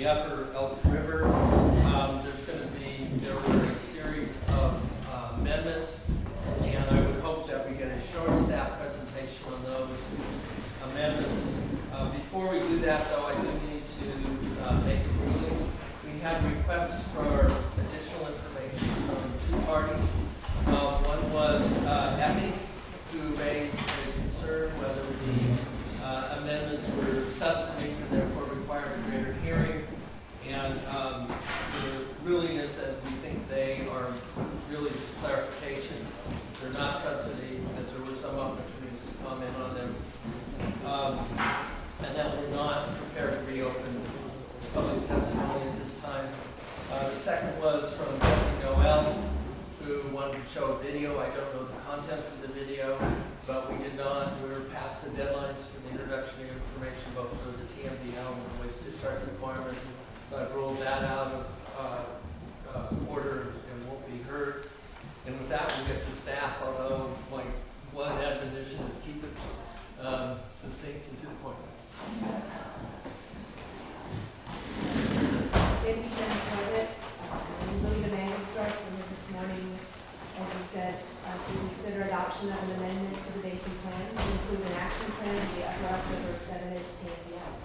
the upper Elk River. There were a series of amendments, and I would hope that we get a short staff presentation on those amendments. Before we do that, though, I do need to make a ruling. We had requests for additional information from two parties. One was Epic, who raised a concern whether the amendments were substantive and therefore required a greater hearing. And the ruling is that we think they are really just clarifications. They're not substantive, that there were some opportunities to comment on them. And that we're not prepared to reopen public testimony at this time. The second was from Betsy Noel, who wanted to show a video. I don't know the contents of the video, but we did not. We were past the deadlines for the introduction of information, both for the TMDL and the waste discharge requirements. So I've rolled that out of order and won't be heard. And with that, we'll get to staff, although my one admonition is keep it succinct and to the point. Thank you, Chairman Corbett. I'm Lily DeMango-Stark. We're here this morning, as you said, to consider adoption of an amendment to the Basin Plan to include an action plan of the Upper Elk River sediment TMDL.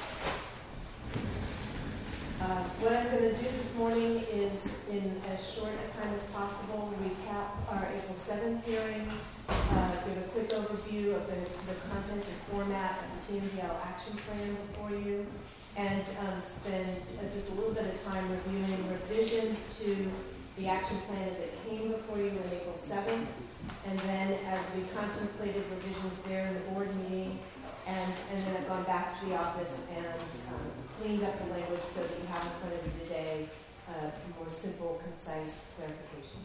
What I'm going to do this morning is, in as short a time as possible, recap our April 7th hearing, give a quick overview of the content and format of the TMDL action plan before you, and spend just a little bit of time reviewing revisions to the action plan as it came before you on April 7th, and then as we contemplated revisions there in the board meeting, and then I've gone back to the office and cleaned up the language so that you have in front of you today more simple, concise clarifications.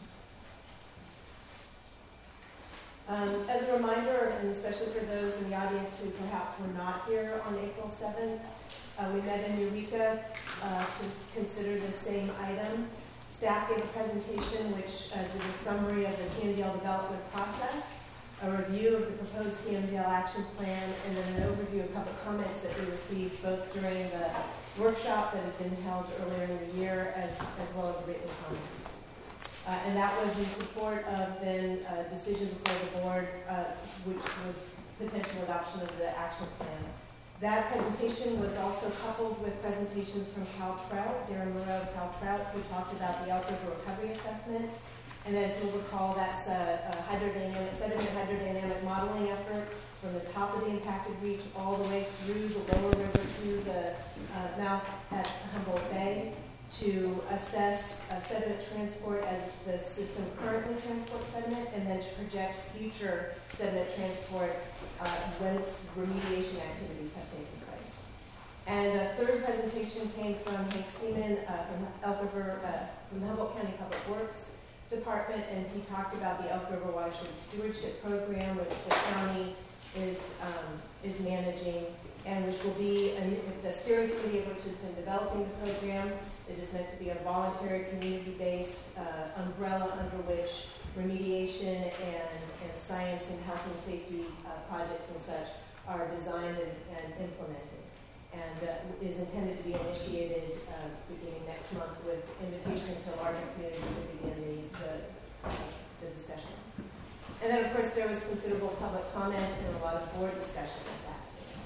As a reminder, and especially for those in the audience who perhaps were not here on April 7th, we met in Eureka to consider the same item. Staff gave a presentation which did a summary of the TMDL development process, a review of the proposed TMDL action plan, and then an overview of public comments that we received both during the workshop that had been held earlier in the year as well as written comments. And that was in support of then a decision before the board, which was potential adoption of the action plan. That presentation was also coupled with presentations from Cal Trout, Darren Moreau of Cal Trout, who talked about the Elk River Recovery Assessment. And as you'll recall, that's a sediment hydrodynamic modeling effort from the top of the impacted reach all the way through the lower river to the mouth at Humboldt Bay to assess sediment transport as the system currently transports sediment, and then to project future sediment transport once remediation activities have taken place. And a third presentation came from Hank Seaman from Elk River, from the Humboldt County Public Works Department, and he talked about the Elk River Watershed Stewardship Program, which the county is managing, and which will be the steering committee of which has been developing the program. It is meant to be a voluntary, community-based umbrella under which remediation and science and health and safety projects and such are designed and implemented, and is intended to be initiated beginning next month with invitation to a larger community to begin the discussions. And then, of course, there was considerable public comment and a lot of board discussion at that.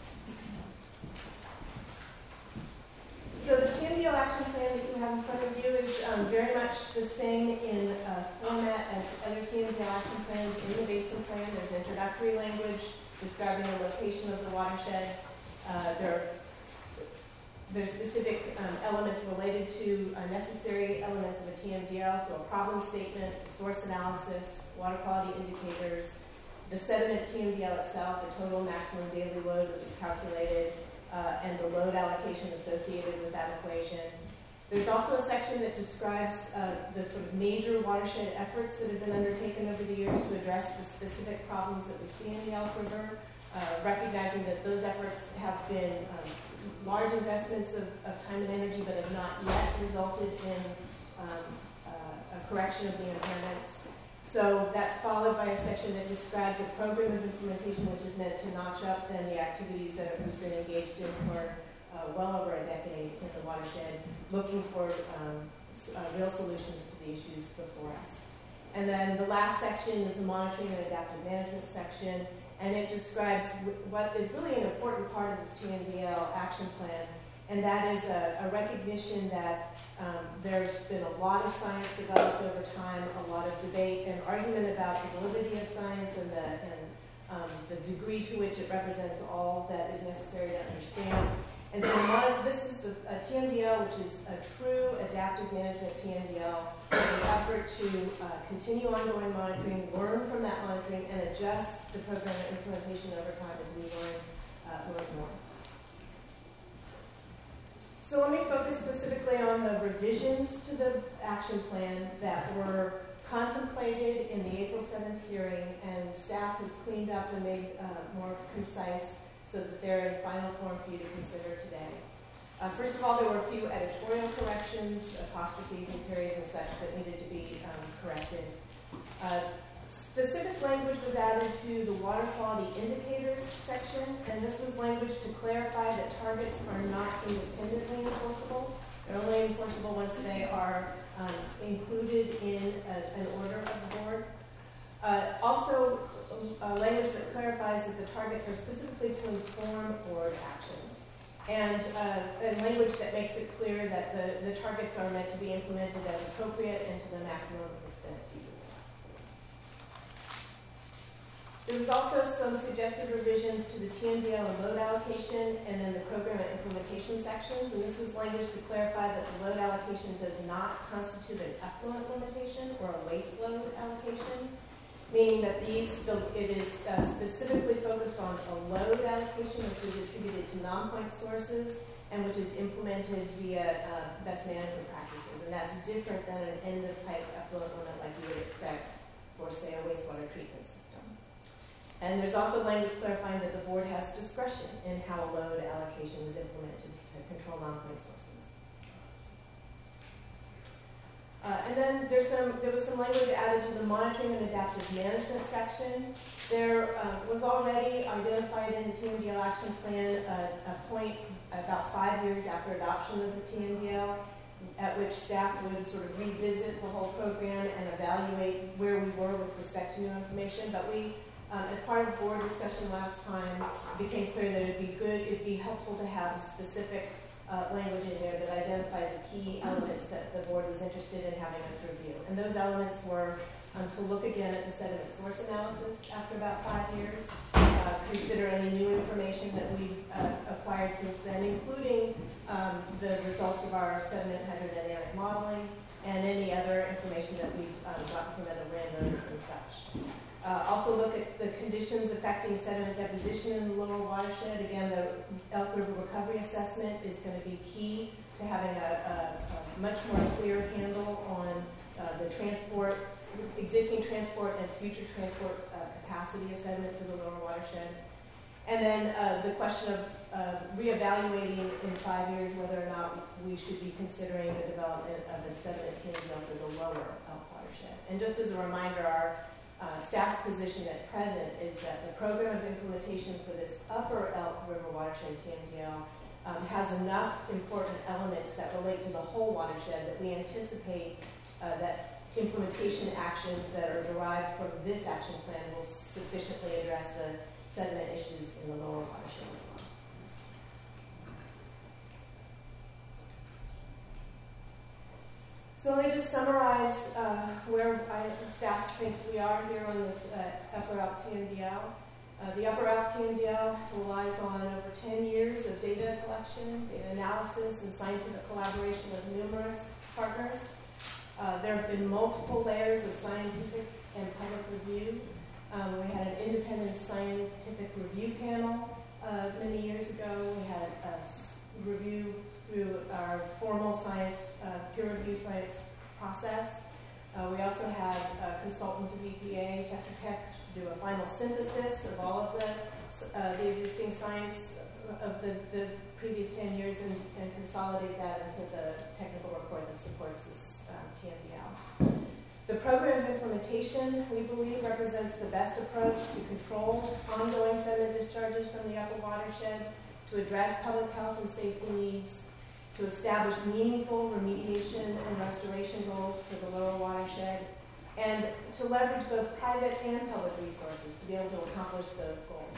So the TMDL action plan that you have in front of you is very much the same in format as other TMDL action plans in the Basin Plan. There's introductory language describing the location of the watershed. There's specific elements related to necessary elements of a TMDL, so a problem statement, source analysis, water quality indicators, the sediment TMDL itself, the total maximum daily load that we've calculated, and the load allocation associated with that equation. There's also a section that describes the sort of major watershed efforts that have been undertaken over the years to address the specific problems that we see in the Elk River, recognizing that those efforts have been large investments of time and energy, but have not yet resulted in a correction of the impairments. So that's followed by a section that describes a program of implementation which is meant to notch up then the activities that we've been engaged in for well over a decade in the watershed looking for real solutions to the issues before us. And then the last section is the monitoring and adaptive management section, and it describes what is really an important part of this TNDL action plan, and that is a recognition that there's been a lot of science developed over time, a lot of debate and argument about the validity of science and the degree to which it represents all that is necessary to understand. And so this is a TMDL, which is a true adaptive management TMDL, an effort to continue ongoing monitoring, learn from that monitoring, and adjust the program and implementation over time as we learn more. So let me focus specifically on the revisions to the action plan that were contemplated in the April 7th hearing, and staff has cleaned up and made more concise so that they're in final form for you to consider today. First of all, there were a few editorial corrections, apostrophes and periods and such that needed to be corrected. Specific language was added to the water quality indicators section, and this was language to clarify that targets are not independently enforceable. They're only enforceable once they are included in an order of the board. Also, language that clarifies that the targets are specifically to inform board actions, and language that makes it clear that the targets are meant to be implemented as appropriate and to the maximum extent feasible. There was also some suggested revisions to the TMDL and load allocation, and then the program and implementation sections. And this was language to clarify that the load allocation does not constitute an effluent limitation or a waste load allocation, meaning that it is specifically focused on a load allocation which is attributed to non-point sources and which is implemented via best management practices. And that's different than an end-of-pipe effluent limit like you would expect for, say, a wastewater treatment system. And there's also language clarifying that the board has discretion in how a load allocation is implemented to control non-point sources. And then there was some language added to the monitoring and adaptive management section. There was already identified in the TMDL action plan a point about 5 years after adoption of the TMDL at which staff would sort of revisit the whole program and evaluate where we were with respect to new information. But we, as part of board discussion last time, it became clear that it'd be helpful to have specific language in there that identifies the key elements that the board was interested in having us review. And those elements were to look again at the sediment source analysis after about 5 years, consider any new information that we've acquired since then, including the results of our sediment hydrodynamic modeling and any other information that we've gotten from other landowners and such. Also look at the conditions affecting sediment deposition in the lower watershed. Again, the Elk River recovery assessment is going to be key to having a much more clear handle on the existing transport and future transport capacity of sediment to the lower watershed. And then the question of reevaluating in 5 years whether or not we should be considering the development of a sediment TMDL for the lower Elk watershed. And just as a reminder, our staff's position at present is that the program of implementation for this upper Elk River watershed TMDL has enough important elements that relate to the whole watershed that we anticipate that implementation actions that are derived from this action plan will sufficiently address the sediment issues in the lower watershed as well. So let me just summarize where staff thinks we are here on this Upper Elk TMDL. The Upper Elk TMDL relies on over 10 years of data collection, data analysis, and scientific collaboration with numerous partners. There have been multiple layers of scientific and public review. We had an independent scientific review panel many years ago. We had a review through our formal science, peer review science process. We also had a consultant to EPA, Tetra Tech, do a final synthesis of all of the existing science of the previous 10 years and consolidate that into the technical report that supports this TMDL. The program of implementation, we believe, represents the best approach to control ongoing sediment discharges from the upper watershed, to address public health and safety needs, to to establish meaningful remediation and restoration goals for the lower watershed, and to leverage both private and public resources to be able to accomplish those goals.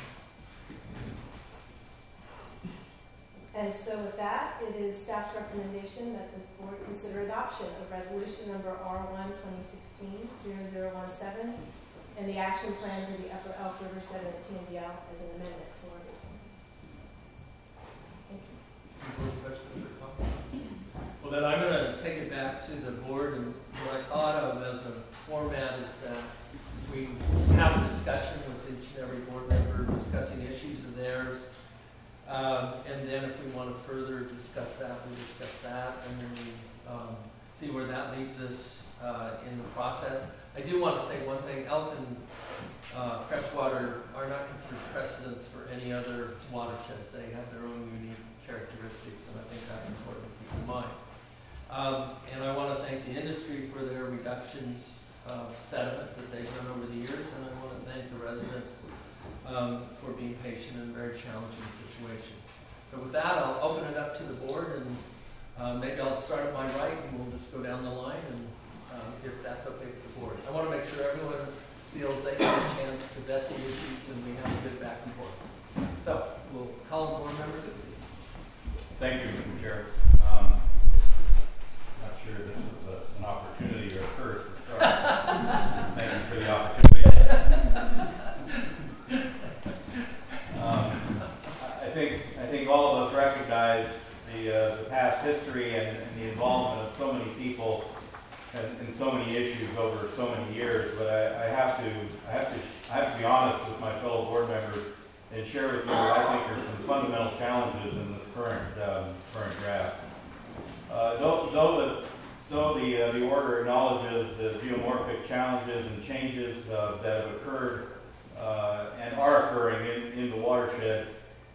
And so with that, it is staff's recommendation that this board consider adoption of resolution number R1 2016-0017 and the action plan for the Upper Elk River Sediment TMDL as an amendment to ordinance. Thank you. Any more questions or comments? Well, then I'm going to take it back to the board, and what I thought of as a format is that we have a discussion with each and every board member discussing issues of theirs. And then if we want to further discuss that, we discuss that, and then we see where that leads us in the process. I do want to say one thing. Elk and freshwater are not considered precedents for any other watersheds. They have their own unique characteristics, and I think that's important to keep in mind. And I want to thank the industry for their reductions of sediment that they've done over the years, and I want to thank the residents for being patient in a very challenging situation. So with that, I'll open it up to the board, and maybe I'll start at my right, and we'll just go down the line, and if that's okay with the board. I want to make sure everyone feels they get a chance to vet the issues, and we have a good back and forth. So we'll call on board member Lucy. Thank you, Mr. Chair. Not sure this is an opportunity or a curse to start. Thank you for the opportunity. I think all of us recognize the past history and the involvement of so many people and so many issues over so many years. But I have to be honest with my fellow board members and share with you what I think are some fundamental challenges in this current draft. Though the order acknowledges the geomorphic challenges and changes that have occurred and are occurring in the watershed,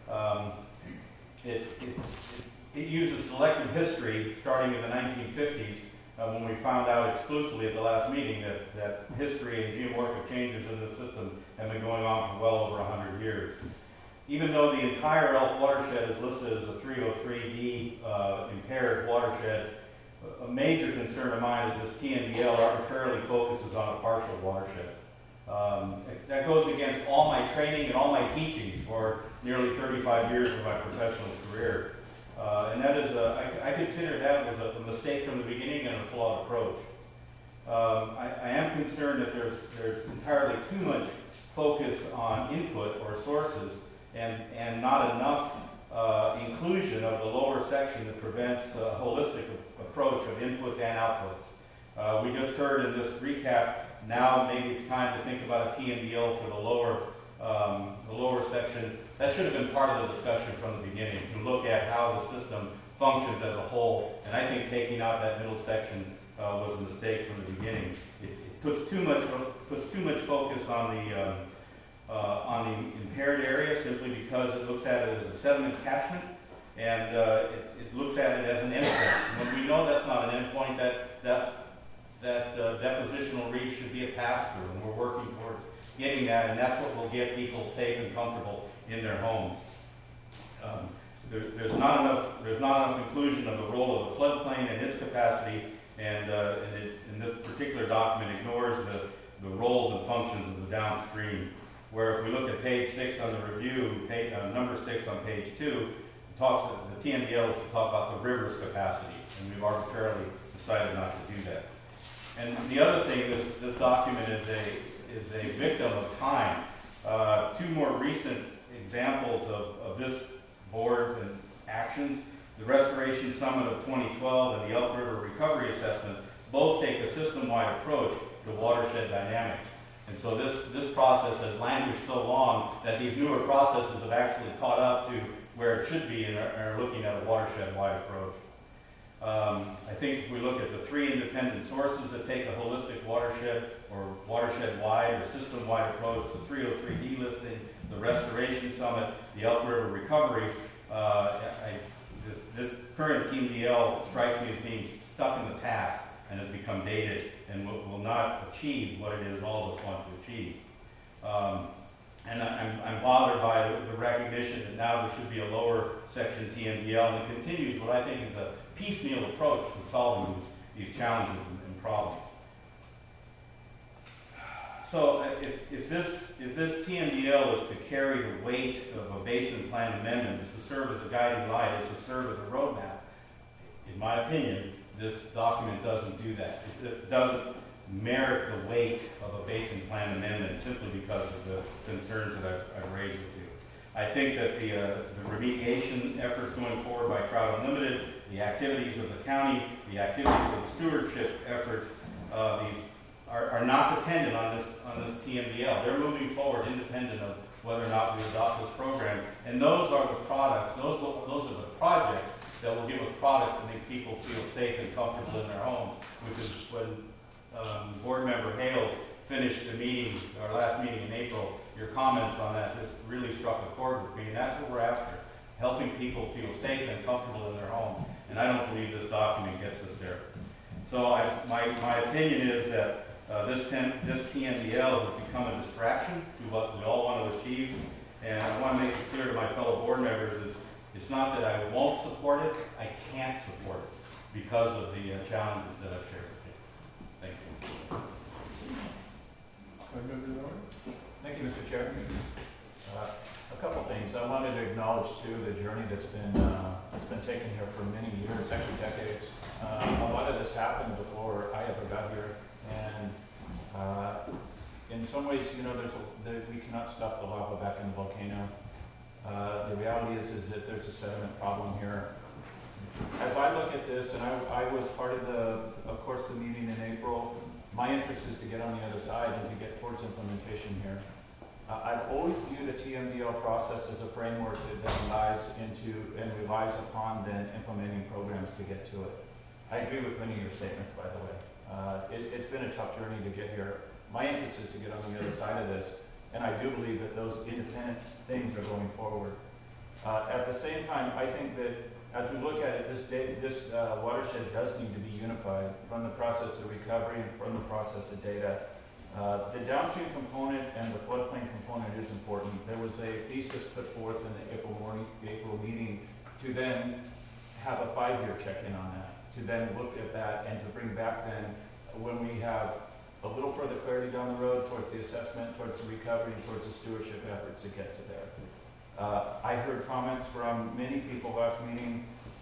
it uses selective history starting in the 1950s when we found out exclusively at the last meeting that history and geomorphic changes in the system have been going on for well over 100 years. Even though the entire Elk watershed is listed as a 303D impaired watershed, a major concern of mine is this TMDL arbitrarily focuses on a partial watershed. That goes against all my training and all my teachings for nearly 35 years of my professional career. And that is, I consider that was a mistake from the beginning and a flawed approach. I am concerned that there's entirely too much focus on input or sources and not enough inclusion of the lower section that prevents a holistic approach of inputs and outputs. We just heard in this recap, now maybe it's time to think about a TMDL for the lower section. That should have been part of the discussion from the beginning, to look at how the system functions as a whole. And I think taking out that middle section was a mistake from the beginning. It puts too much focus on the impaired area simply because it looks at it as a sediment catchment, and it looks at it as an endpoint. When we know that's not an endpoint, that depositional reach should be a pass-through, and we're working towards getting that, and that's what will get people safe and comfortable in their homes. There's not enough inclusion of the role of the floodplain and its capacity, and this particular document ignores the roles and functions of the downstream. Where if we look at page 6 on the review, number 6 on page 2, the TMDL is to talk about the river's capacity, and we've arbitrarily decided not to do that. And the other thing, this document is a victim of time. Two more recent examples of this board's and actions, the Restoration Summit of 2012 and the Elk River Recovery Assessment, both take a system-wide approach to watershed dynamics. And so this process has languished so long that these newer processes have actually caught up to where it should be and are looking at a watershed-wide approach. I think if we look at the 3 independent sources that take a holistic watershed or watershed-wide or system-wide approach, the 303D listing, the Restoration Summit, the Elk River Recovery, this current TMDL strikes me as being stuck in the past and has become dated and will not achieve what it is all of us want to achieve. And I'm bothered by the recognition that now there should be a lower section TMDL, and it continues what I think is a piecemeal approach to solving these challenges and problems. So if this TMDL is to carry the weight of a basin plan amendment, it's to serve as a guiding light, it's to serve as a roadmap, in my opinion, this document doesn't do that. It doesn't merit the weight of a basin plan amendment simply because of the concerns that I've raised with you. I think that the remediation efforts going forward by Trout Unlimited, the activities of the county, the activities of the stewardship efforts, these are not dependent on this TMDL. They're moving forward independent of whether or not we adopt this program. And those are the products, those are the projects that will give us products that make people feel safe and comfortable in their homes, which is when Board Member Hales finished the meeting, our last meeting in April. Your comments on that just really struck a chord with me, and that's what we're after, helping people feel safe and comfortable in their home. And I don't believe this document gets us there. So my opinion is that this TMDL has become a distraction to what we all want to achieve. And I want to make it clear to my fellow board members is it's not that I won't support it, I can't support it because of the challenges that I've shared with you. Thank you. Thank you, Mr. Chair. A couple things. I wanted to acknowledge too the journey that's been taken here for many years, actually decades. A lot of this happened before I ever got here, and in some ways, you know, we cannot stop the lava back in the volcano. The reality is that there's a sediment problem here. As I look at this, and I was part of the meeting in April. My interest is to get on the other side and to get towards implementation here. I've always viewed the TMDL process as a framework that relies upon then implementing programs to get to it. I agree with many of your statements, by the way. It's been a tough journey to get here. My interest is to get on the other side of this, and I do believe that those independent things are going forward. At the same time, I think that as we look at it, this watershed does need to be unified from the process of recovery and from the process of data. The downstream component and the floodplain component is important. There was a thesis put forth in the April meeting to then have a 5-year check-in on that, to then look at that and to bring back then when we have a little further clarity down the road towards the assessment, towards the recovery, and towards the stewardship efforts to get to there. I heard comments from many people last meeting,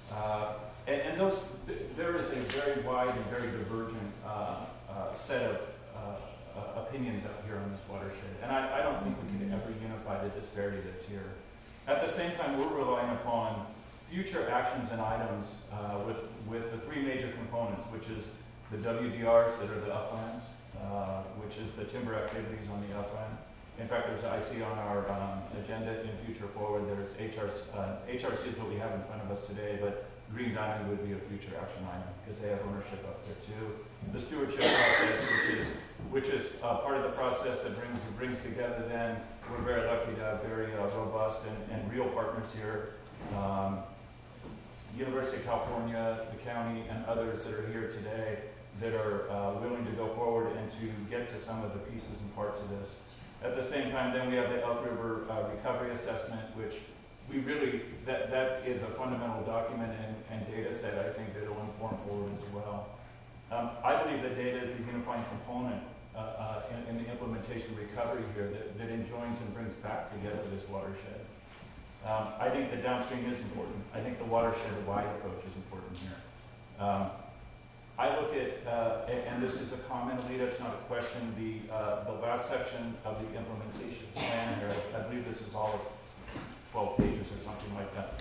and there is a very wide and very divergent set of opinions out here on this watershed, and I don't think we can ever unify the disparity that's here. At the same time, we're relying upon future actions and items with the 3 major components, which is the WDRs that are the uplands, which is the timber activities on the upland. In fact, I see on our agenda in future forward, there's HRC is what we have in front of us today, but Green Diamond would be a future action item because they have ownership up there too. The stewardship process, which is part of the process that brings together then, we're very lucky to have very robust and real partners here. University of California, the county, and others that are here today that are willing to go forward and to get to some of the pieces and parts of this. At the same time, then we have the Elk River recovery assessment, which we really, that is a fundamental document and data set, I think, that will inform forward as well. I believe that data is the unifying component in the implementation of recovery here that enjoins and brings back together this watershed. I think the downstream is important. I think the watershed-wide approach is important here. I look at, and this is a comment, Alita, it's not a question, the last section of the implementation plan here, I believe this is all 12 pages or something like that.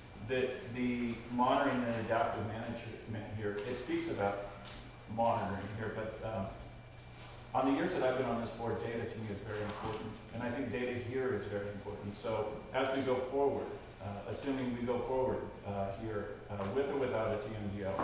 The monitoring and adaptive management here, it speaks about monitoring here, but on the years that I've been on this board, data to me is very important, and I think data here is very important. So as we go forward, assuming we go forward here with or without a TMDL,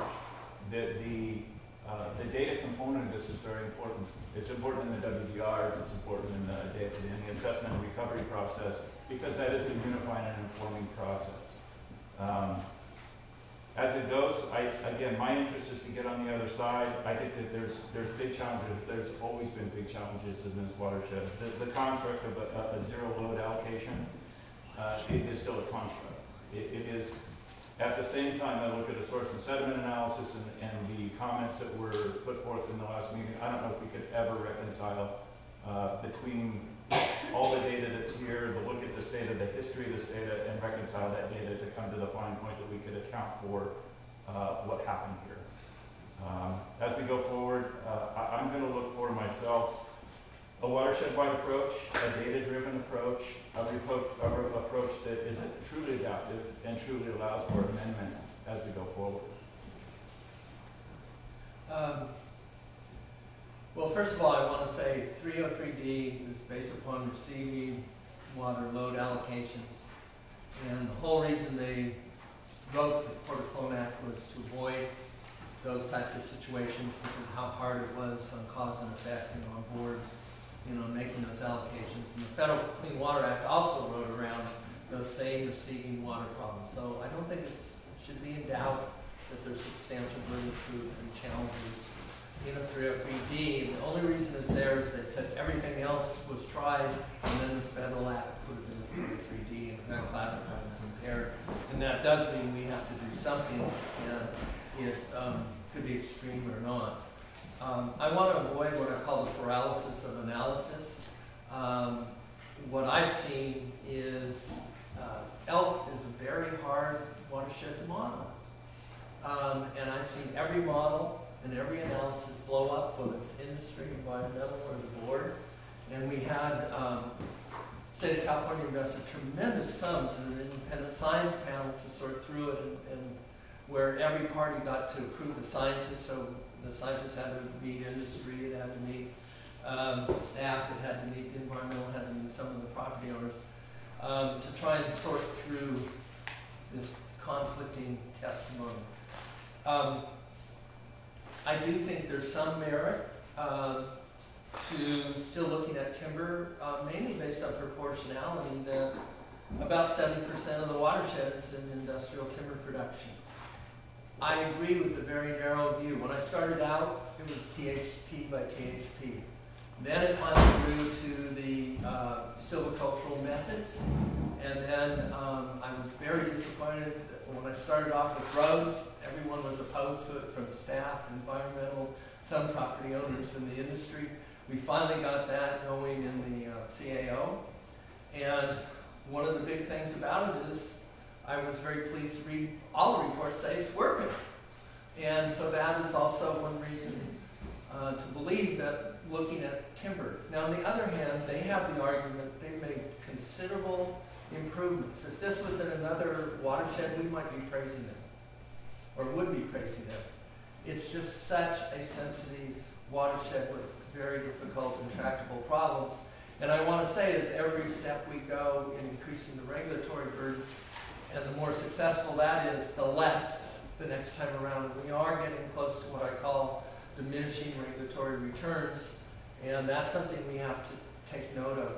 the data component of this is very important. It's important in the WDRs, it's important in the assessment and recovery process, because that is a unifying and informing process. As it goes, again, my interest is to get on the other side. I think that there's big challenges. There's always been big challenges in this watershed. The construct of a zero load allocation it is still a construct. It is, at the same time, I look at a source and sediment analysis and the comments that were put forth in the last meeting. I don't know if we could ever reconcile between all the data that's here, the look at this data, the history of this data, and reconcile that data to come to the fine point that we could account for what happened here. As we go forward, I'm going to look for myself a watershed-wide approach, a data-driven approach, a approach that is truly adaptive and truly allows for amendment as we go forward. Well, first of all, I want to say 303D is based upon receiving water load allocations. And the whole reason they wrote the Port of Cologne Act was to avoid those types of situations because how hard it was on cause and effect, on boards, making those allocations. And the Federal Clean Water Act also wrote around those same receiving water problems. So I don't think it should be in doubt that there's substantial burden of proof and challenges in a 303D. The only reason it's there is they said everything else was tried, and then the Federal Act put it in the 303D and got classified as impaired. And that does mean we have to do something, and it could be extreme or not. I want to avoid what I call the paralysis of analysis. What I've seen is Elk is a very hard watershed to model. And I've seen every model and every analysis blow up, whether it's industry, environmental, or the board. And we had State of California invested tremendous sums in an independent science panel to sort through it, and where every party got to approve the scientists. So the scientists had to meet industry, it had to meet staff, it had to meet the environmental, it had to meet some of the property owners to try and sort through this conflicting testimony. I do think there's some merit to still looking at timber, mainly based on proportionality, that about 70% of the watershed is in industrial timber production. I agree with the very narrow view. When I started out, it was THP by THP. Then it finally grew to the silvicultural methods, and then I was very disappointed when I started off with roads. Everyone was opposed to it, from staff, environmental, some property owners in the industry. We finally got that going in the CAO, and one of the big things about it is I was very pleased to read all the reports say it's working. And so that is also one reason to believe that looking at timber. Now, on the other hand, they have the argument they've made considerable improvements. If this was in another watershed, we might be praising them, or would be praising them. It's just such a sensitive watershed with very difficult and tractable problems. And I want to say, as every step we go in increasing the regulatory burden, and the more successful that is, the less the next time around. We are getting close to what I call diminishing regulatory returns, and that's something we have to take note of.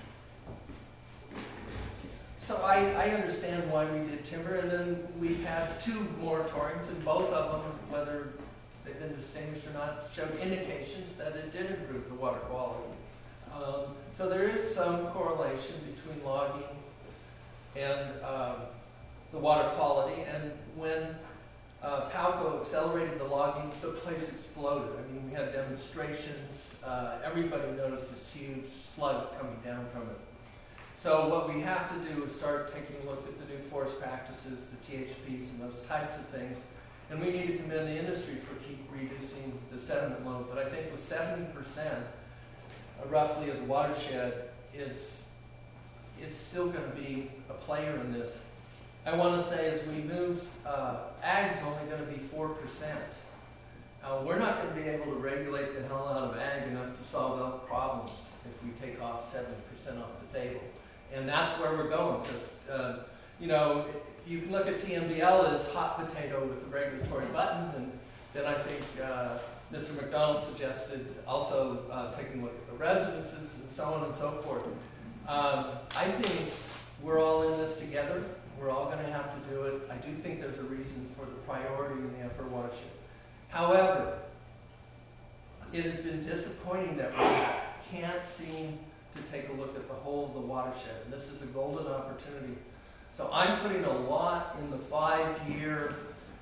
So I understand why we did timber, and then we've had 2 moratoriums, and both of them, whether they've been distinguished or not, showed indications that it did improve the water quality. So there is some correlation between logging and the water quality, and when PALCO accelerated the logging, the place exploded. I mean, we had demonstrations. Everybody noticed this huge slug coming down from it. So what we have to do is start taking a look at the new forest practices, the THPs, and those types of things. And we need to commend the industry for keep reducing the sediment load. But I think with 70% roughly of the watershed, it's still going to be a player in this. I want to say, as we move, ag's only going to be 4%. We're not going to be able to regulate the hell out of ag enough to solve all problems if we take off 70% off the table. And that's where we're going. Because, you can look at TMDL as hot potato with the regulatory button, and then I think Mr. McDonald suggested also taking a look at the residences and so on and so forth. I think we're all in this together. We're all going to have to do it. I do think there's a reason for the priority in the upper watershed. However, it has been disappointing that we can't seem to take a look at the whole of the watershed. And this is a golden opportunity. So I'm putting a lot in the 5-year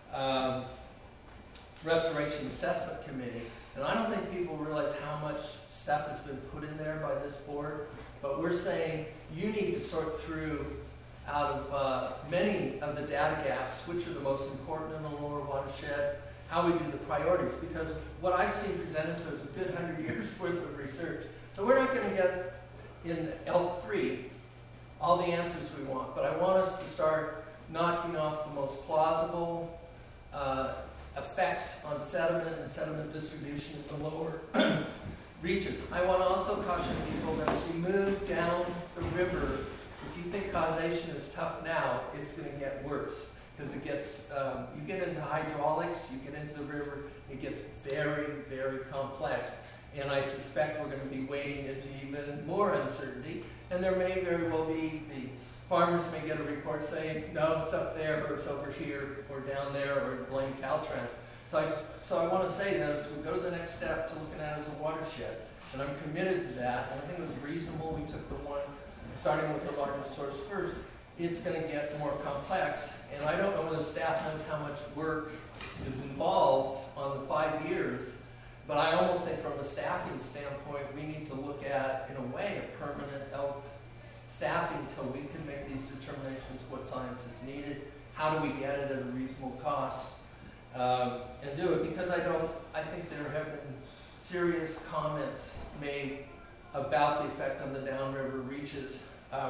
Restoration Assessment Committee. And I don't think people realize how much stuff has been put in there by this board. But we're saying you need to sort through out of many of the data gaps, which are the most important in the lower watershed, how we do the priorities. Because what I've seen presented to us is a good 100 years worth of research. So we're not going to get in L3 all the answers we want. But I want us to start knocking off the most plausible effects on sediment and sediment distribution in the lower reaches. I want to also caution people that as you move down the river, if you think causation is tough now, it's going to get worse. Because it gets, you get into hydraulics, you get into the river, it gets very, very complex. And I suspect we're going to be wading into even more uncertainty. And there may very well be, the farmers may get a report saying, no, it's up there, or it's over here, or down there, or blame Caltrans. So I want to say that as we go to the next step to looking at it as a watershed, and I'm committed to that, and I think it was reasonable we took the one starting with the largest source first. It's going to get more complex, and I don't know whether staff knows how much work is involved on the 5 years, but I almost think from a staffing standpoint, we need to look at, in a way, a permanent elk staffing until we can make these determinations what science is needed, how do we get it at a reasonable cost, and do it, because I think there have been serious comments made about the effect on the downriver reaches.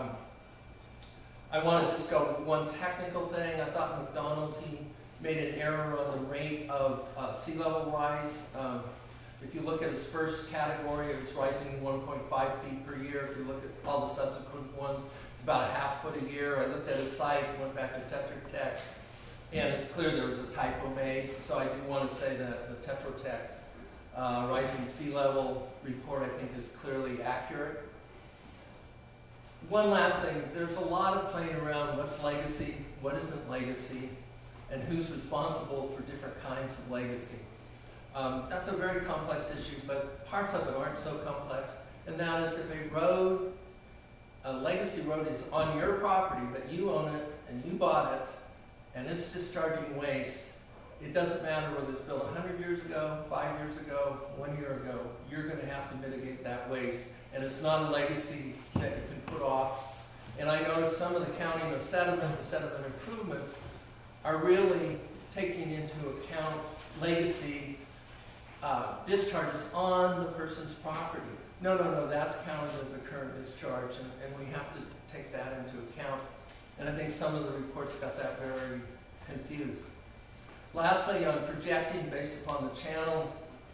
I want to just go with one technical thing. I thought McDonald, he made an error on the rate of sea level rise. If you look at his first category, it was rising 1.5 feet per year. If you look at all the subsequent ones, it's about a half foot a year. I looked at his site, went back to Tetra Tech, and it's clear there was a typo made. So I do want to say that the Tetra Tech rising sea level report, I think, is clearly accurate. One last thing, there's a lot of playing around what's legacy, what isn't legacy, and who's responsible for different kinds of legacy. That's a very complex issue, but parts of it aren't so complex, and that is if a legacy road is on your property, but you own it, and you bought it, and it's discharging waste, it doesn't matter whether it's built 100 years ago, 5 years ago, 1 year ago, you're going to have to mitigate that waste. And it's not a legacy that you can put off. And I noticed some of the counting of sediment and sediment improvements are really taking into account legacy discharges on the person's property. No, that's counted as a current discharge, and we have to take that into account. And I think some of the reports got that very confused. Lastly, on projecting based upon the channel,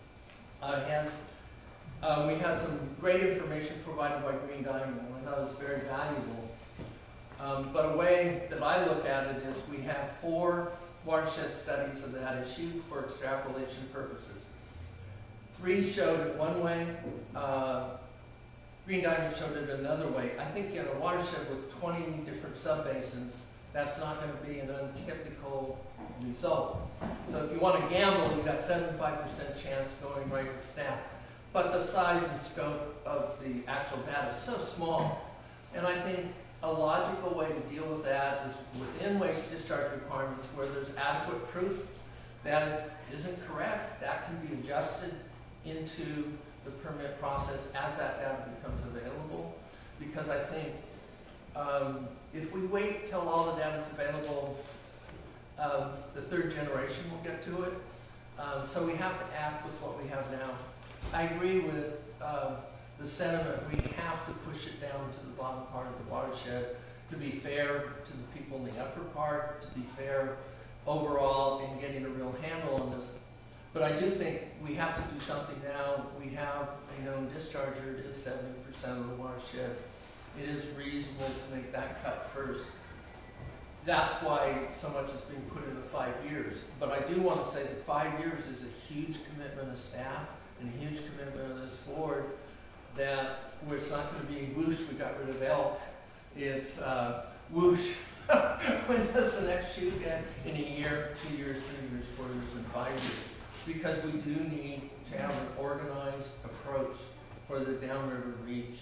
we had some great information provided by Green Diamond, and I thought it was very valuable. But a way that I look at it is we have 4 watershed studies of that issue for extrapolation purposes. 3 showed it one way, Green Diamond showed it another way. I think in a watershed with 20 different subbasins, that's not going to be an untypical result. So if you want to gamble, you've got 75% chance going right with staff. But the size and scope of the actual data is so small. And I think a logical way to deal with that is within waste discharge requirements where there's adequate proof that it isn't correct, that can be adjusted into the permit process as that data becomes available. Because I think if we wait till all the data is available, the 3rd generation will get to it. So we have to act with what we have now. I agree with the sentiment. We have to push it down to the bottom part of the watershed to be fair to the people in the upper part, to be fair overall in getting a real handle on this. But I do think we have to do something now. We have a known discharger. It is 70% of the watershed. It is reasonable to make that cut first. That's why so much is being put into 5 years. But I do want to say that 5 years is a huge commitment of staff and a huge commitment of this board, that where it's not going to be whoosh, we got rid of elk. It's whoosh, When does the next shoe get? In a year, 2 years, 3 years, 4 years, and 5 years? Because we do need to have an organized approach for the downriver reach.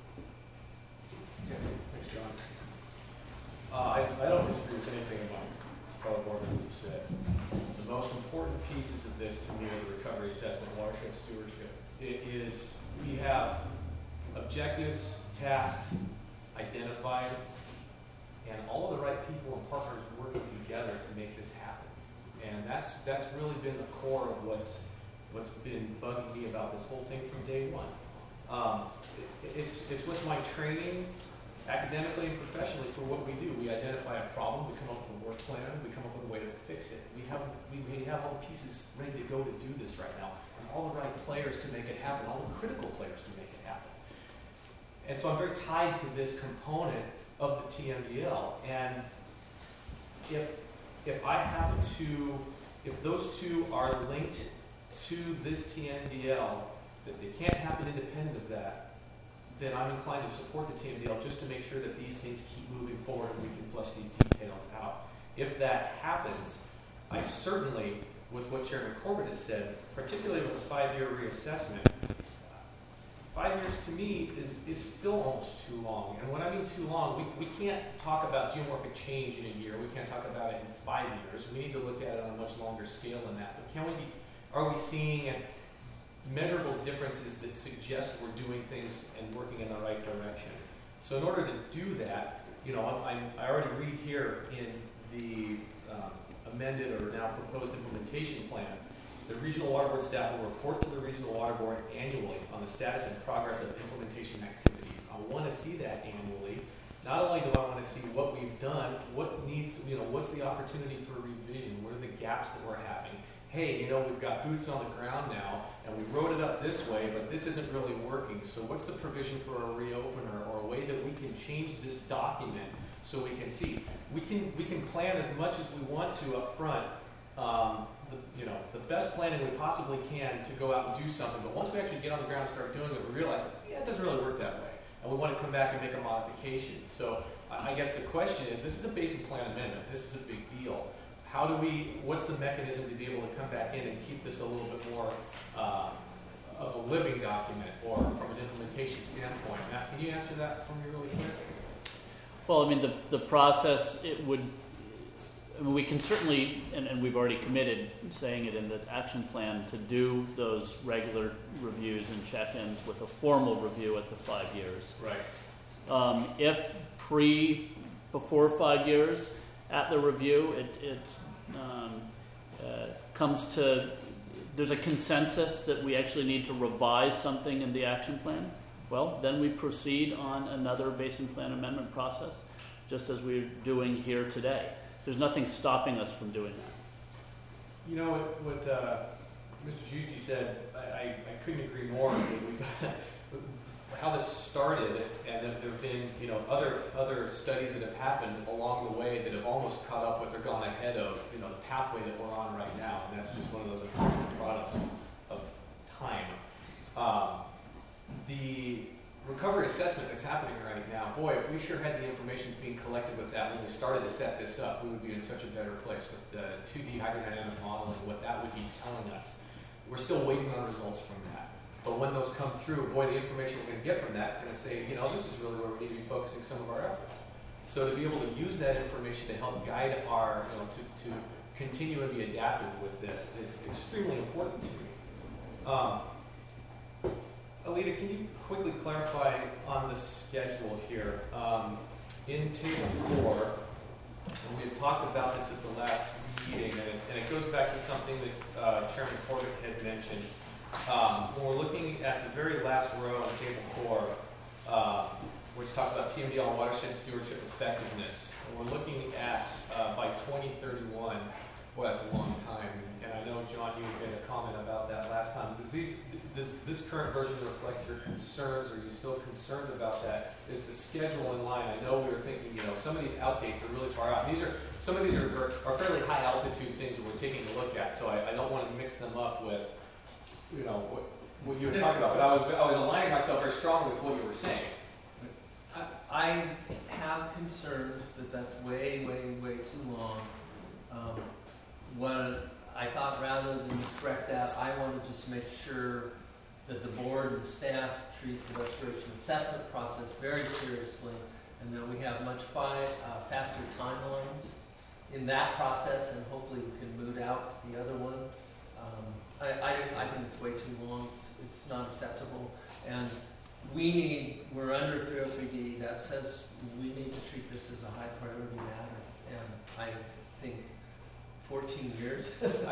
Thanks, John. I don't disagree with anything about fellow board members have said. The most important pieces of this to me are the recovery assessment, watershed stewardship. It is, we have objectives, tasks identified, and all of the right people and partners working together to make this happen. And that's really been the core of what's been bugging me about this whole thing from day one. It's with my training, academically and professionally, for what we do. We identify a problem, we come up with a work plan, we come up with a way to fix it. We have all the pieces ready to go to do this right now, and all the right players to make it happen, all the critical players to make it happen. And so I'm very tied to this component of the TMDL. And if those two are linked to this TMDL, that they can't happen independent of that, then I'm inclined to support the TMDL just to make sure that these things keep moving forward and we can flesh these details out. If that happens, I certainly, with what Chairman Corbett has said, particularly with a 5-year reassessment, 5 years to me is still almost too long. And when I mean too long, we can't talk about geomorphic change in a year. We can't talk about it in 5 years. We need to look at it on a much longer scale than that. But are we seeing measurable differences that suggest we're doing things and working in the right direction? So in order to do that, I already read here in the amended or now proposed implementation plan, the regional water board staff will report to the regional water board annually on the status and progress of implementation activities. I want to see that annually. Not only do I want to see what we've done, what's the opportunity for revision? What are the gaps that we're having? Hey, we've got boots on the ground now, and we wrote it up this way, but this isn't really working. So what's the provision for a reopener or a way that we can change this document so we can see? We can plan as much as we want to up front. The best planning we possibly can to go out and do something, but once we actually get on the ground and start doing it, we realize, it doesn't really work that way, and we want to come back and make a modification. So I guess the question is, this is a basic plan amendment. This is a big deal. What's the mechanism to be able to come back in and keep this a little bit more of a living document, or from an implementation standpoint? Matt, can you answer that for me really quick? Well, the process, we can certainly, and we've already committed, saying it in the action plan, to do those regular reviews and check-ins with a formal review at the 5 years. Right. If before 5 years, at the review, it comes to, there's a consensus that we actually need to revise something in the action plan, well, then we proceed on another basin plan amendment process, just as we're doing here today. There's nothing stopping us from doing that. What Mr. Giusti said, I couldn't agree more. Is that we've how this started, and that there have been other studies that have happened along the way that have almost caught up with or gone ahead of the pathway that we're on right now, and that's just one of those unfortunate products of time. The recovery assessment that's happening right now, boy, if we sure had the information being collected with that when we started to set this up, we would be in such a better place with the 2D hydrodynamic model and what that would be telling us. We're still waiting on results from that. But when those come through, boy, the information we're going to get from that is going to say, this is really where we need to be focusing some of our efforts. So to be able to use that information to help guide our, to continue and be adaptive with this is extremely important to me. Alita, can you quickly clarify on the schedule here? In Table 4, and we had talked about this at the last meeting, and it goes back to something that Chairman Corbett had mentioned. When we're looking at the very last row on Table 4, which talks about TMDL and watershed stewardship effectiveness, and we're looking at by 2031, boy, that's a long time. And I know, John, you made a comment about that last time. Does this current version reflect your concerns? Are you still concerned about that? Is the schedule in line? I know we were thinking, some of these outdates are really far out. Some of these are fairly high altitude things that we're taking a look at, so I don't want to mix them up with, what you were talking about. But I was aligning myself very strongly with what you were saying. I have concerns that that's way, way, way too long. What I thought, rather than correct that, I want to just make sure that the board and staff treat the restoration assessment process very seriously, and that we have much faster timelines in that process, and hopefully we can moot out the other one. I think it's way too long. It's not acceptable, and we're under 303D that says we need to treat this as a high priority matter, and I think 14 years is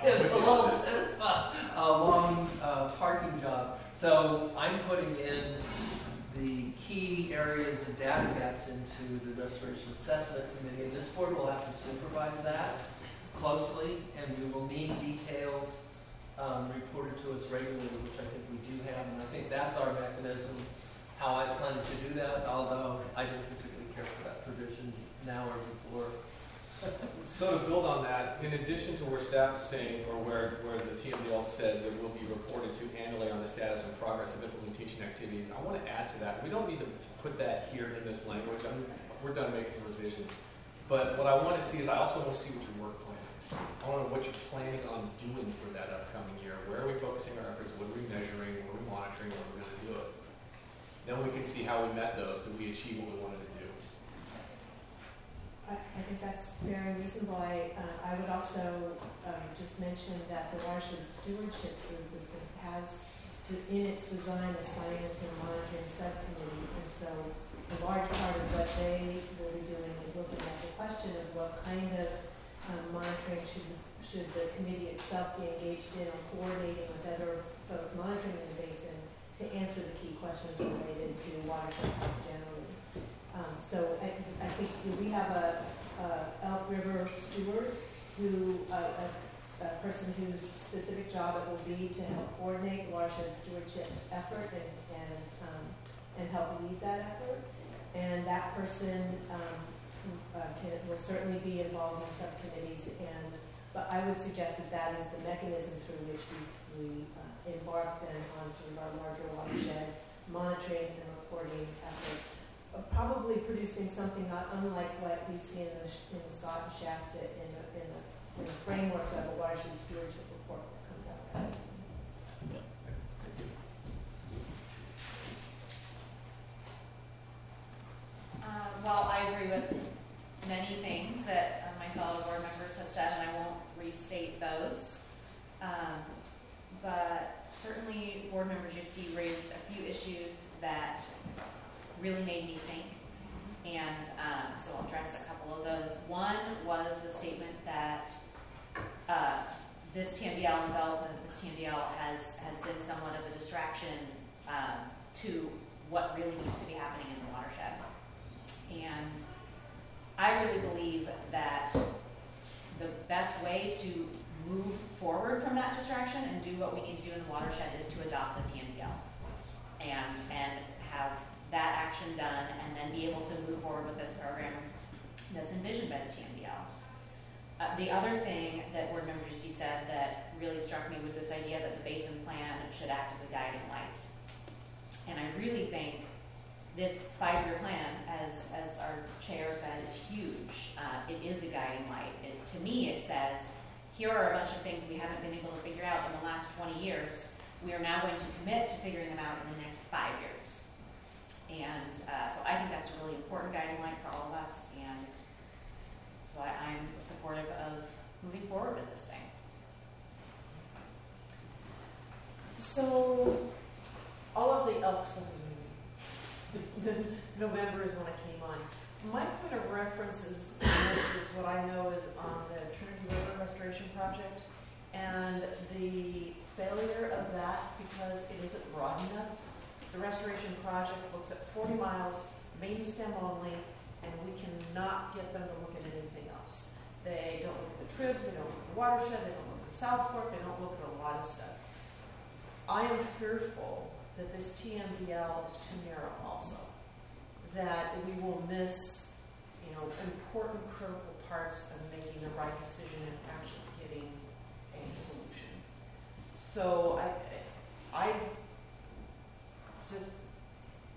a long parking job. So I'm putting in the key areas and data gaps into the Restoration Assessment Committee, and this board will have to supervise that closely, and we will need details reported to us regularly, which I think we do have, and I think that's our mechanism, how I was planning to do that, although I didn't particularly care for that provision now or before. So to build on that, in addition to where staff is saying, or where the TMDL says that will be reported to annually on the status and progress of implementation activities, I want to add to that. We don't need to put that here in this language. We're done making revisions. But what I want to see is, I also want to see what your work plan is. I want to know what you're planning on doing for that upcoming year. Where are we focusing our efforts? What are we measuring? What are we monitoring? What are we going to do? Then we can see how we met those. Did we achieve what we wanted to do? I think that's fair and reasonable. I would also just mention that the Watershed Stewardship Group has in its design a science and monitoring subcommittee, and so a large part of what they will be doing is looking at the question of what kind of monitoring should the committee itself be engaged in, or coordinating with other folks monitoring in the basin to answer the key questions related to watershed health generally. So I think we have a Elk River steward who, a person whose specific job it will be to help coordinate the watershed stewardship effort and help lead that effort. And that person will certainly be involved in subcommittees. But I would suggest that is the mechanism through which we embark then on sort of our larger watershed monitoring and reporting efforts. Probably producing something not unlike what we see in the Scott and Shasta in the framework of a watershed stewardship report that comes out of that. Well, I agree with many things that my fellow board members have said, and I won't restate those. But certainly, board member Giusti raised a few issues that really made me think, and so I'll address a couple of those. One was the statement that this TMDL development, this TMDL has been somewhat of a distraction to what really needs to be happening in the watershed. And I really believe that the best way to move forward from that distraction and do what we need to do in the watershed is to adopt the TMDL and have that action done, and then be able to move forward with this program that's envisioned by the TMDL. The other thing that board member Giusti said that really struck me was this idea that the basin plan should act as a guiding light. And I really think this 5-year plan, as our chair said, is huge. It is a guiding light. To me, it says, here are a bunch of things we haven't been able to figure out in the last 20 years. We are now going to commit to figuring them out in the next 5 years. And so I think that's a really important guiding light for all of us, and so I'm supportive of moving forward with this thing. So, all of the Elks of the November is when I came on. My point of reference is what I know is on the Trinity River Restoration Project, and the failure of that because it isn't broad enough. The restoration project looks at 40 miles, main stem only, and we cannot get them to look at anything else. They don't look at the tribs, they don't look at the watershed, they don't look at the South Fork, they don't look at a lot of stuff. I am fearful that this TMDL is too narrow also, that we will miss, important critical parts of making the right decision and actually getting a solution. So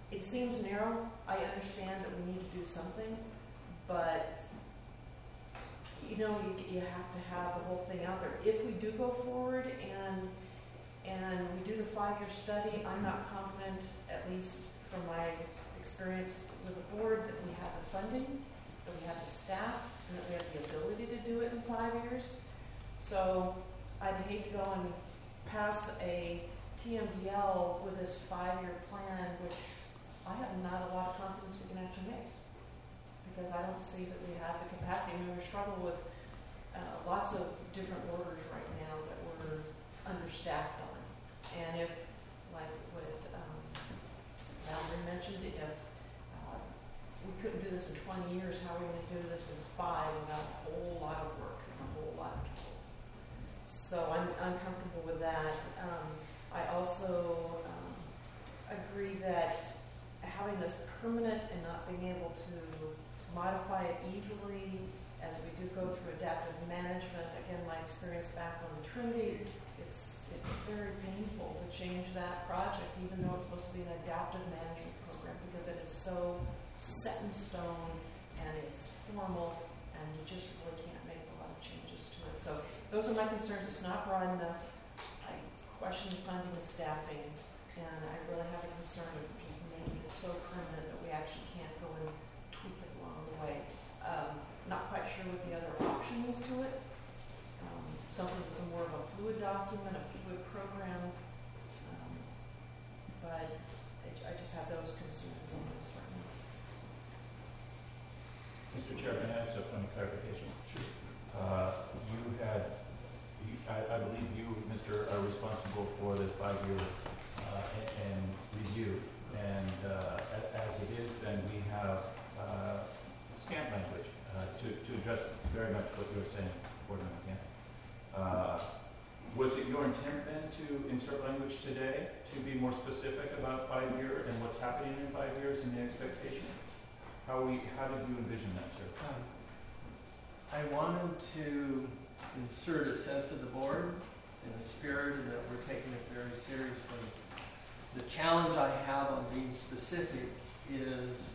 it seems narrow. I understand that we need to do something, but you know, you have to have the whole thing out there. If we do go forward and we do the 5-year study, I'm not confident, at least from my experience with the board, that we have the funding, that we have the staff, and that we have the ability to do it in 5 years. So I'd hate to go and pass a TMDL with this 5-year plan, which I have not a lot of confidence we can actually make, because I don't see that we have the capacity. I mean, we're struggling with lots of different orders right now that we're understaffed on. And if, like what Valerie mentioned, if we couldn't do this in 20 years, how are we going to do this in 5 without a whole lot of work and a whole lot of people? So I'm uncomfortable with that. I also agree that having this permanent and not being able to modify it easily as we do go through adaptive management, again, my experience back on the Trinity, it's very painful to change that project, even though it's supposed to be an adaptive management program, because it is so set in stone and it's formal, and you just really can't make a lot of changes to it. So those are my concerns. It's not broad enough. I question funding and staffing, and I really have a concern of just making it so permanent that we actually can't go and tweak it along the way. Not quite sure what the other option is to it. Something with some more of a fluid document, a fluid program. But I just have those concerns on this right now. Mr. Chair, can I ask a point of clarification? Sure. I believe you, Mr., are responsible for this 5-year and review. And as it is, then we have scant language to address very much what you were saying, Boardman McCann. Was it your intent then to insert language today to be more specific about 5-year and what's happening in 5 years and the expectation? How did you envision that, sir? I wanted to insert a sense of the board and the spirit, and that we're taking it very seriously. The challenge I have on being specific is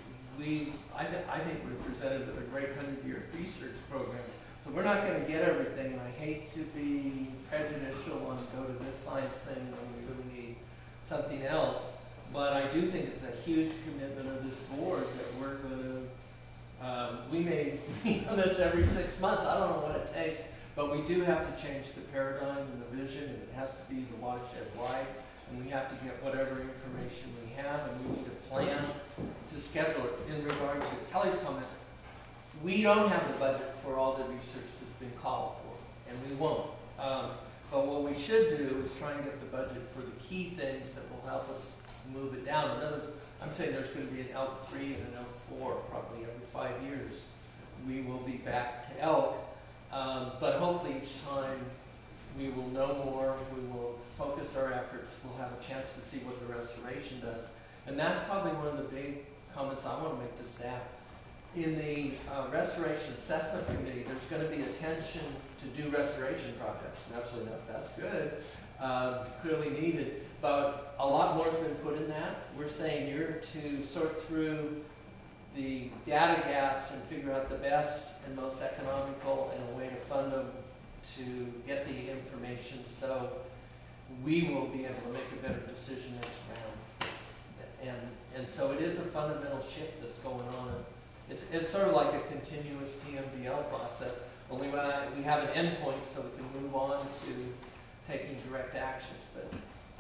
I think we're presented with a great 100-year research program. So we're not going to get everything, and I hate to be prejudicial and go to this science thing when we really need something else. But I do think it's a huge commitment of this board that we're going to, we may meet on this every 6 months. I don't know what it takes, but we do have to change the paradigm and the vision, and it has to be the watershed wide, and we have to get whatever information we have, and we need a plan to schedule it. In regard to Kelly's comments, we don't have the budget for all the research that's been called for, and we won't. But what we should do is try and get the budget for the key things that will help us move it down. In other words, I'm saying there's going to be an elk 3 and an elk 4 probably every 5 years. We will be back to elk, but hopefully each time we will know more, we will focus our efforts, we'll have a chance to see what the restoration does. And that's probably one of the big comments I want to make to staff. In the Restoration Assessment Committee, there's going to be attention to do restoration projects. And absolutely enough, that's good, clearly needed. But a lot more has been put in that. We're saying you're to sort through the data gaps and figure out the best and most economical and a way to fund them to get the information so we will be able to make a better decision next round. And so it is a fundamental shift that's going on. It's sort of like a continuous TMDL process, only we have an endpoint so we can move on to taking direct actions. But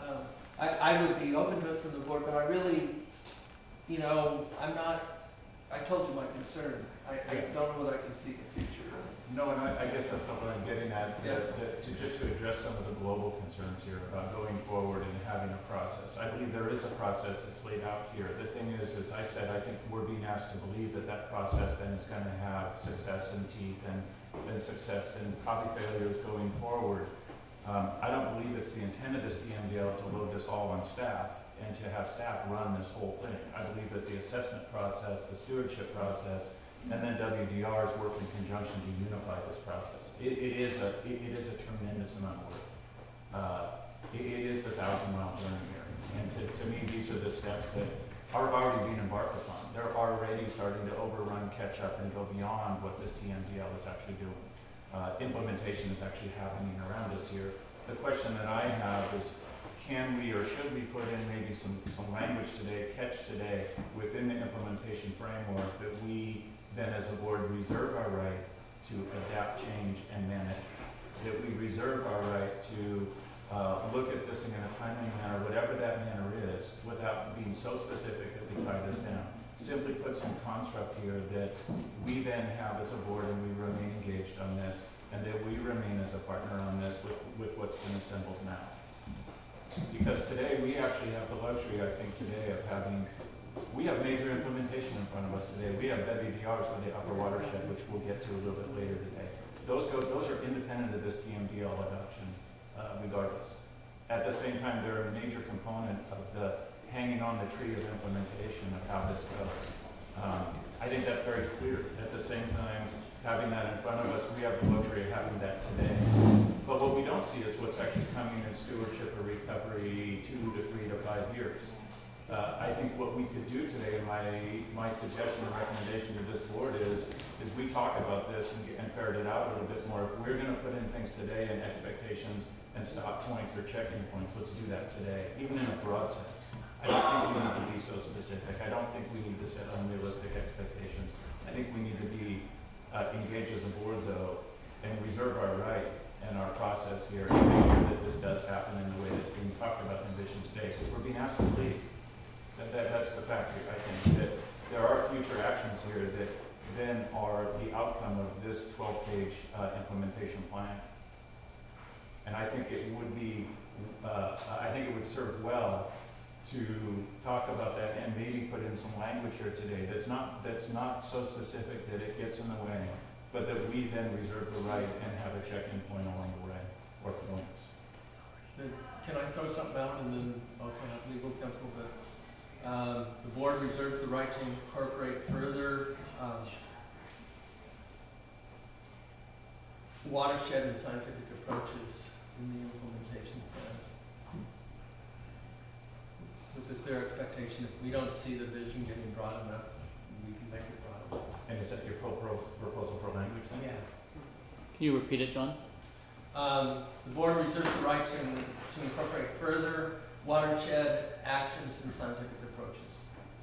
I would be open to it from the board, but I really, I told you my concern. I don't know whether I can see the future. No, and I guess that's not what I'm getting at, Yeah. to address some of the global concerns here about going forward and having a process. I believe there is a process that's laid out here. The thing is, as I said, I think we're being asked to believe that process then is going to have success in teeth and then success and probably failures going forward. I don't believe it's the intent of this TMDL to load this all on staff and to have staff run this whole thing. I believe that the assessment process, the stewardship process, and then WDRs work in conjunction to unify this process. It is a tremendous amount of work. It is the 1,000-mile journey here. And to me, these are the steps that are already being embarked upon. They're already starting to overrun, catch up, and go beyond what this TMDL is actually doing. Implementation is actually happening around us here. The question that I have is, can we or should we put in maybe some language today, catch today, within the implementation framework that we then as a board reserve our right to adapt, change, and manage, that we reserve our right to look at this in a timely manner, whatever that manner is, without being so specific that we tie this down. Simply put some construct here that we then have as a board and we remain engaged on this, and that we remain as a partner on this with what's been assembled now. Because today we actually have the luxury, I think today, of having, we have major implementation in front of us today. We have WDRs for the upper watershed, which we'll get to a little bit later today. Those are independent of this TMDL adoption, regardless. At the same time, they're a major component of the hanging on the tree of implementation of how this goes. I think that's very clear. At the same time, having that in front of us, we have the luxury of having that today. But what we don't see is what's actually coming in stewardship or recovery 2 to 3 to 5 years. I think what we could do today, my suggestion or recommendation to this board is we talk about this and ferret it out a little bit more. If we're going to put in things today and expectations and stop points or checking points, let's do that today, even in a broad sense. I don't think we need to be so specific. I don't think we need to set unrealistic expectations. I think we need to be engaged as a board, though, and reserve our right and our process here and make sure that this does happen in the way that's being talked about in Vision today. Because we're being asked to lead. That's the fact here, I think, that there are future actions here that then are the outcome of this 12-page implementation plan. And I think it would be, I think it would serve well to talk about that and maybe put in some language here today that's not so specific that it gets in the way, but that we then reserve the right and have a check-in point along the way, or points. Can I throw something out and then also have legal counsel? But the board reserves the right to incorporate further watershed and scientific approaches in the implementation plan, with the clear expectation if we don't see the vision getting broad enough, we can make it broad enough. And is that your proposal for language then? Yeah. Can you repeat it, John? The board reserves the right to incorporate further watershed actions and scientific approaches.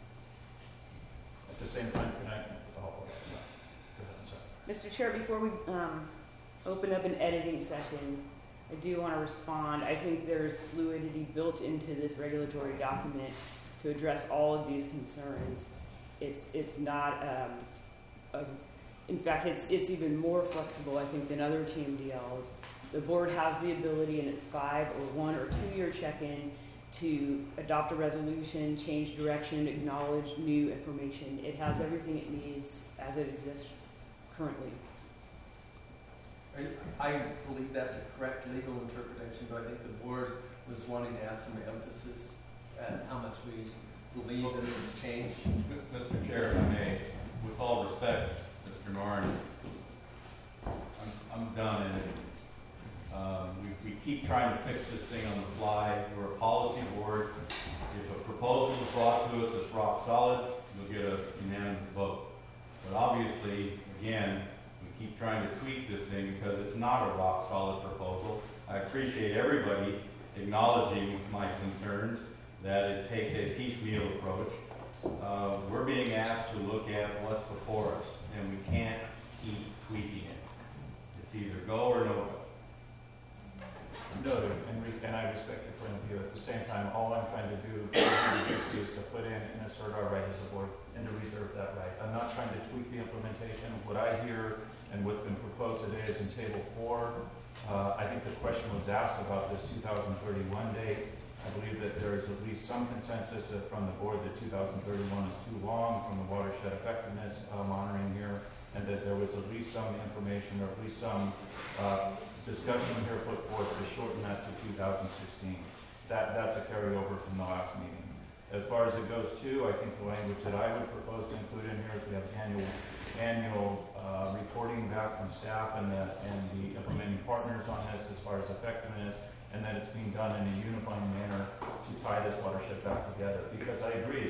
At the same time, can I? Mr. Chair, before we open up an editing session, I do want to respond. I think there's fluidity built into this regulatory document to address all of these concerns. It's not, in fact, it's even more flexible, I think, than other TMDLs. The board has the ability in its 5 or 1 or 2 year check-in to adopt a resolution, change direction, acknowledge new information. It has everything it needs as it exists currently. I believe that's a correct legal interpretation, but I think the board was wanting to add some emphasis at how much we believe in this change. Mr. Chair, if I may, with all respect, Mr. Norn, I'm done in it. We keep trying to fix this thing on the fly. We're a policy board. If a proposal is brought to us that's rock solid, we'll get a unanimous vote. But obviously, again, we keep trying to tweak this thing because it's not a rock solid proposal. I appreciate everybody acknowledging my concerns that it takes a piecemeal approach. We're being asked to look at what's before us, and we can't keep tweaking it. It's either go or no go. Noted, and I respect your point of view. At the same time, all I'm trying to do is to put in and assert our right as a board and to reserve that right. I'm not trying to tweak the implementation. What I hear and what's been proposed today is in Table 4. I think the question was asked about this 2031 date. I believe that there is at least some consensus from the board that 2031 is too long from the watershed effectiveness monitoring here, and that there was at least some information or at least some discussion here put forth to shorten that to 2016. That's a carryover from the last meeting. As far as it goes too, I think the language that I would propose to include in here is we have annual reporting back from staff and the implementing partners on this as far as effectiveness, and that it's being done in a unifying manner to tie this watershed back together. Because I agree,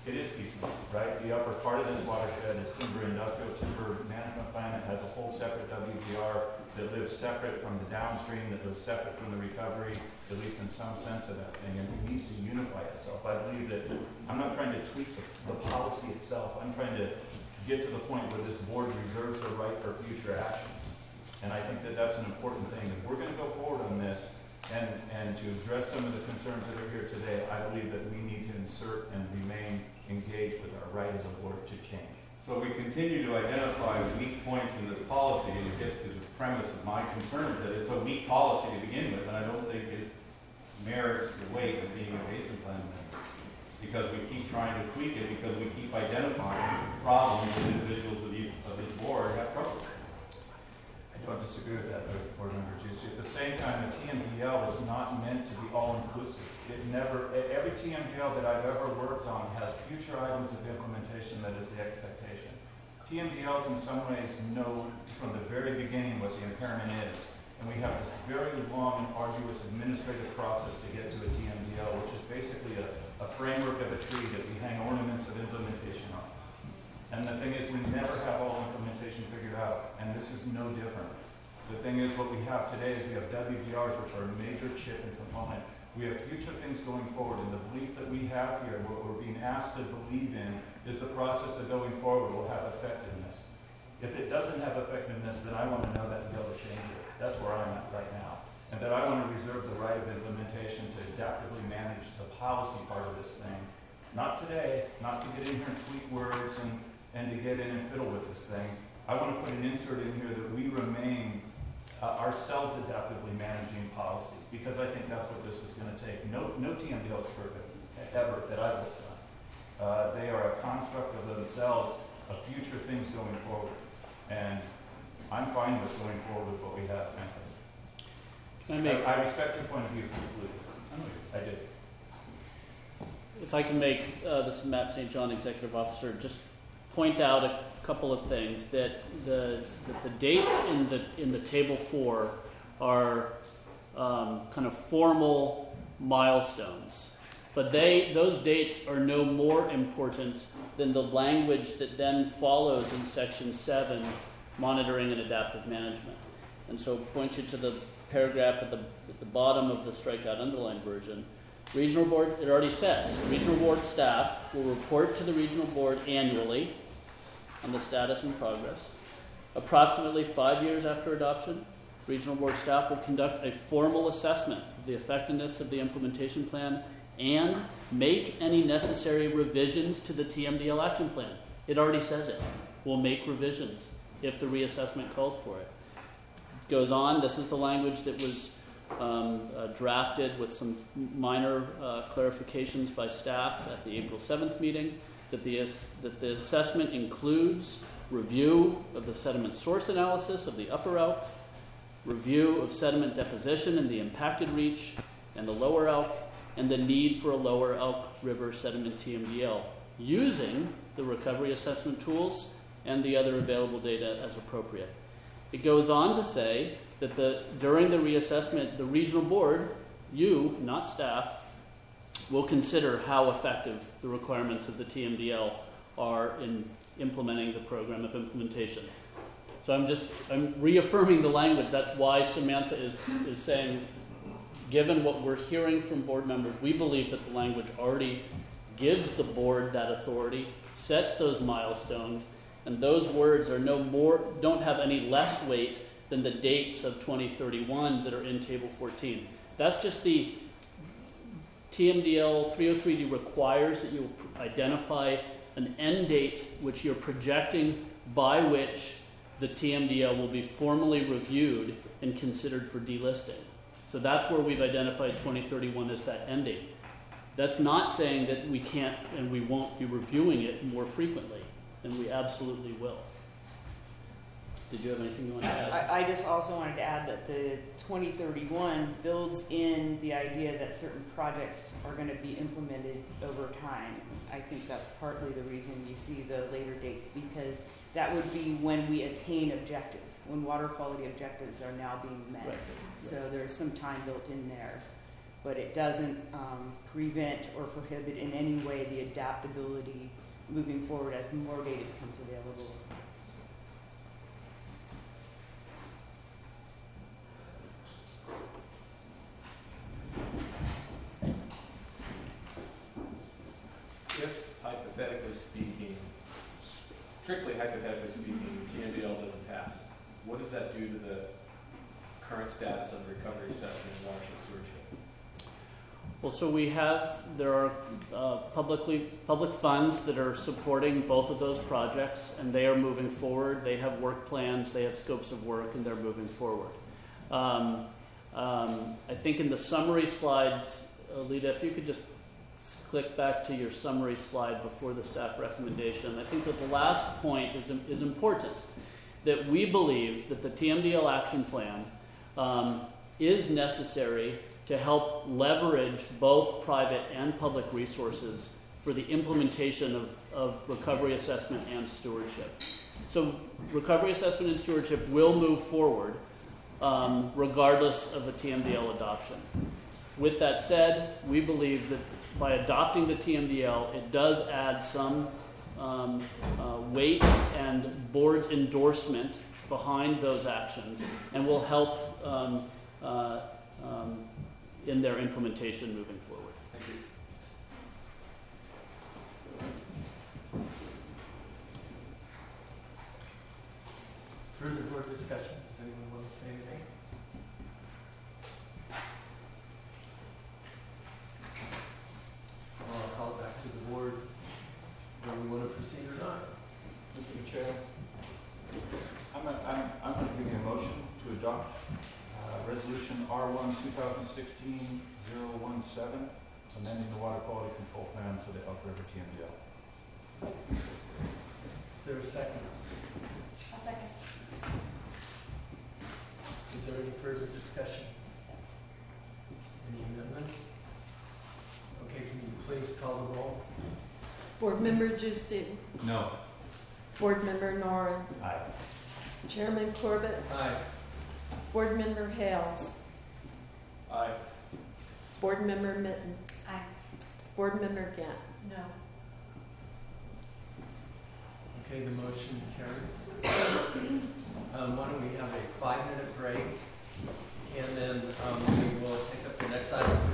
It is piecemeal, right? The upper part of this watershed is timber industrial timber management plan. It has a whole separate WVR that lives separate from the downstream, that lives separate from the recovery, at least in some sense of that thing, and it needs to unify itself. I believe that I'm not trying to tweak the policy itself. I'm trying to get to the point where this board reserves the right for future actions. And I think that that's an important thing. If we're going to go forward on this and to address some of the concerns that are here today, I believe that we need to insert and remain engaged with our right as a board to change. So we continue to identify weak points in this policy, and it gets to the premise of my concern that it's a weak policy to begin with, and I don't think it merits the weight of being a basin plan amendment. Because we keep trying to tweak it, because we keep identifying problems that individuals of this board have trouble with. I don't disagree with that, Board Member Juicy. At the same time, the TMDL is not meant to be all-inclusive. Every TMDL that I've ever worked on has future items of implementation that is the expectation. TMDLs in some ways know from the very beginning what the impairment is, and we have this very long and arduous administrative process to get to a TMDL, which is basically a framework of a tree that we hang ornaments of implementation on. And the thing is, we never have all implementation figured out, and this is no different. The thing is, what we have today is we have WVRs, which are a major chip and component. We have future things going forward, and the belief that we have here, what we're being asked to believe in, is the process of going forward will have effectiveness. If it doesn't have effectiveness, then I want to know that and be able to change it. That's where I'm at right now. And that I want to reserve the right of implementation to adaptively manage the policy part of this thing. Not today, not to get in here and tweak words and to get in and fiddle with this thing. I want to put an insert in here that we remain ourselves adaptively managing policy, because I think that's what this is going to take. No TMDL is perfect, ever, that I've looked on. They are a construct of themselves of future things going forward. And I'm fine with going forward with what we have, frankly. I respect your point of view completely. I do. If I can make this Matt St. John, Executive Officer, just point out a couple of things, that the dates in the table 4 are kind of formal milestones, but those dates are no more important than the language that then follows in section 7, monitoring and adaptive management. And so point you to the paragraph at the bottom of the strikeout underlined version. Regional board, it already says, regional board staff will report to the regional board annually on the status and progress. Approximately 5 years after adoption, regional board staff will conduct a formal assessment of the effectiveness of the implementation plan and make any necessary revisions to the TMDL action plan. It already says it. We'll make revisions if the reassessment calls for it. It goes on, this is the language that was drafted with some minor clarifications by staff at the April 7th meeting, that the assessment includes review of the sediment source analysis of the upper Elk, review of sediment deposition in the impacted reach and the lower Elk, and the need for a lower Elk River sediment TMDL, using the recovery assessment tools and the other available data as appropriate. It goes on to say that during the reassessment, the regional board, you, not staff, will consider how effective the requirements of the TMDL are in implementing the program of implementation. So I'm reaffirming the language. That's why Samantha is saying, given what we're hearing from board members, we believe that the language already gives the board that authority, sets those milestones, and those words are don't have any less weight than the dates of 2031 that are in Table 14. That's just the TMDL 303D requires that you identify an end date which you're projecting by which the TMDL will be formally reviewed and considered for delisting. So that's where we've identified 2031 as that end date. That's not saying that we can't and we won't be reviewing it more frequently, and we absolutely will. Did you have anything you want to add? I just also wanted to add that the 2031 builds in the idea that certain projects are going to be implemented over time. I think that's partly the reason you see the later date, because that would be when we attain objectives, when water quality objectives are now being met. Right. So there's some time built in there. but it doesn't prevent or prohibit in any way the adaptability moving forward as more data becomes available. If, hypothetically speaking, strictly hypothetically speaking, the TMDL doesn't pass, what does that do to the current status of recovery assessment and watershed stewardship? Well, so there are public funds that are supporting both of those projects, and they are moving forward. They have work plans, they have scopes of work, and they're moving forward. I think in the summary slides, Lita, if you could just click back to your summary slide before the staff recommendation. I think that the last point is important, that we believe that the TMDL action plan is necessary to help leverage both private and public resources for the implementation of recovery assessment and stewardship. So recovery assessment and stewardship will move forward regardless of the TMDL adoption. With that said, we believe that by adopting the TMDL, it does add some weight and board's endorsement behind those actions and will help in their implementation moving forward. Thank you. Further board discussion? Does anyone want to say anything? I'll call it back to the board whether we want to proceed or not. Mr. Chair, I'm going to give you a motion to adopt Resolution R1 2016-017, amending the water quality control plan for the Elk River TMDL. Is there a second? A second. Is there any further discussion? Any amendments? Okay, can you please call the roll? Board Member Justin. No. Board Member Nora. Aye. Chairman Corbett. Aye. Board Member Hales. Aye. Board Member Mitten. Aye. Board Member Gant. No. Okay, the motion carries. Why don't we have a 5-minute break, and then we will take up the next item